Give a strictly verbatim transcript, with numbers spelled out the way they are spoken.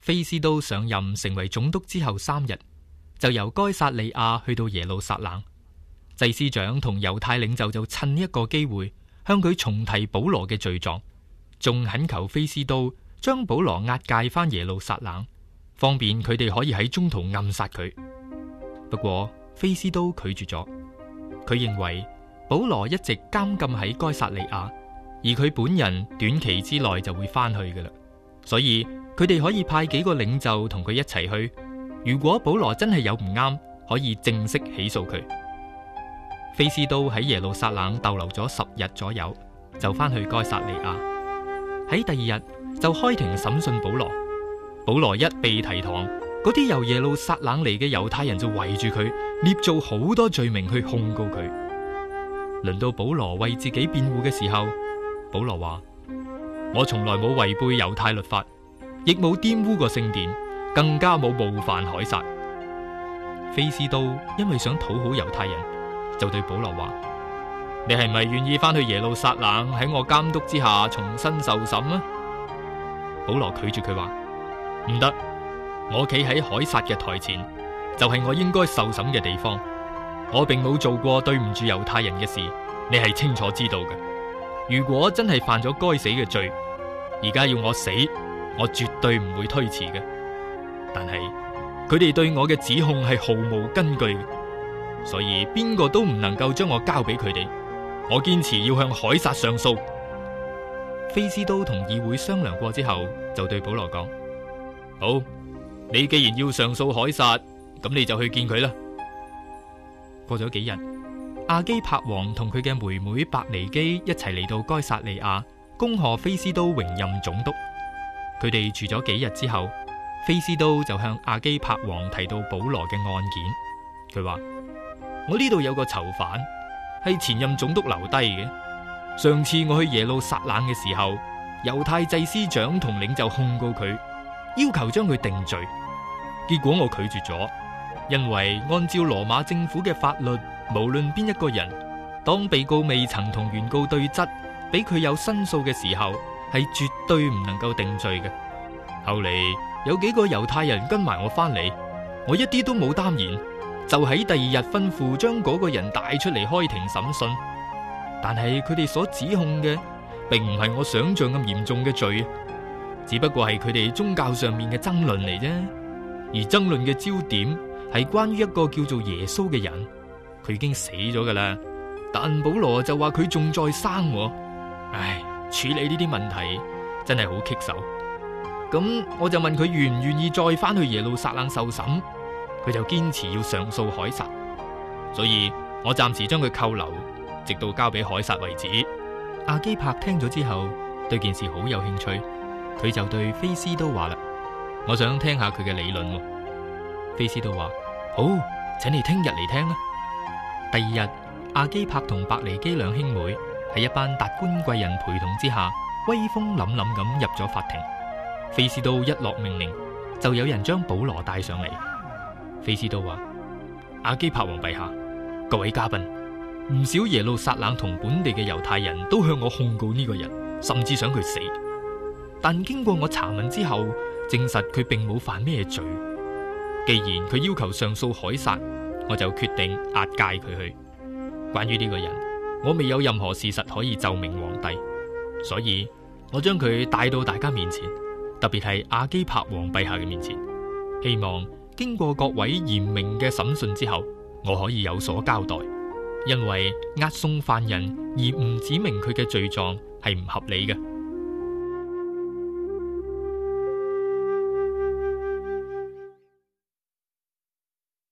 菲斯都上任成為總督之後三日，就由該撒利亞去到耶路撒冷。祭司長同猶太領袖就趁呢一個機會向佢重提保羅嘅罪狀，仲懇求菲斯都將保羅押解返耶路撒冷，方便佢哋可以喺中途暗殺佢。不過菲斯都拒絕咗，佢認為保羅一直監禁喺該撒利亞，而佢本人短期之內就會翻去㗎喇，所以佢哋可以派幾個領袖同佢一齊去。如果保羅真係有唔啱，可以正式起訴佢。菲斯都喺耶路撒冷逗留咗十日左右，就翻去該撒利亞。喺第二日就開庭審訊保羅。保羅一被提堂，嗰啲由耶路撒冷嚟嘅猶太人就圍住佢，捏造好多罪名去控告佢。輪到保羅為自己辯護嘅時候，保羅話：我從來冇違背猶太律法，亦冇玷污過聖殿，更加冇冒犯凱撒。菲斯都因為想討好猶太人，就對保羅話：你係咪願意翻去耶路撒冷喺我監督之下重新受審啊？保羅拒絕佢話：唔得，我企喺凱撒嘅台前，就係我應該受審嘅地方。我並冇做過對唔住猶太人嘅事，你係清楚知道嘅。如果真係犯咗該死嘅罪，而家要我死，我絕對唔會推辭嘅。但係佢哋對我嘅指控係毫無根據嘅，所以邊個都唔能夠將我交俾佢哋。我堅持要向凱撒上訴。菲斯都同議會商量過之後，就對保羅講：好，你既然要上訴凱撒，咁你就去見佢啦。過咗幾日，亞基帕王同佢嘅妹妹伯尼基一齊嚟到該撒利亞，恭賀菲斯都榮任總督。佢哋住咗幾日之後，菲斯都就向亞基帕王提到保羅嘅案件。佢話：我呢度有個囚犯，係前任總督留低嘅。上次我去耶路撒冷嘅時候，猶太祭司長同領袖控告佢，要求將佢定罪，結果我拒絕咗。因為按照羅馬政府嘅法律，無論邊一個人，當被告未曾同原告對質，俾佢有申訴嘅時候，係絕對唔能夠定罪嘅。後嚟有幾個猶太人跟埋我翻嚟，我一啲都冇擔言，就喺第二日吩咐將嗰個人帶出嚟開庭審訊。但係佢哋所指控嘅，並唔係我想象咁嚴重嘅罪，只不過係佢哋宗教上面嘅爭論嚟啫。而爭論嘅焦點係關於一個叫做耶穌嘅人，佢已經死咗噶啦，但保羅就話佢仲在生。唉，處理呢啲問題真係好棘手。咁我就問佢願唔願意再翻去耶路撒冷受審，佢就堅持要上訴凱撒，所以我暫時將佢扣留，直到交俾凱撒為止。亞基帕聽咗之後，對件事好有興趣，佢就對菲斯都話啦：我想聽下佢嘅理論。菲斯都話：好，請你聽日嚟聽啦。第二日，亞基帕同伯尼基兩兄妹喺一班達官貴人陪同之下，威風凜凜咁入咗法庭。菲斯都一落命令，就有人將保羅帶上嚟。菲斯都話：亞基帕王陛下，各位嘉賓，唔少耶路撒冷同本地嘅猶太人都向我控告呢個人，甚至想佢死。但經過我查問之後，證實佢並冇犯咩罪。既然佢要求上訴凱撒，我就決定押解佢去。關於呢個人，我未有任何事實可以奏明皇帝，所以我將佢帶到大家面前，特別係亞基帕王陛下嘅面前，希望經過各位嚴明嘅審訊之後，我可以有所交代。因為押送犯人而唔指明佢嘅罪狀係唔合理嘅。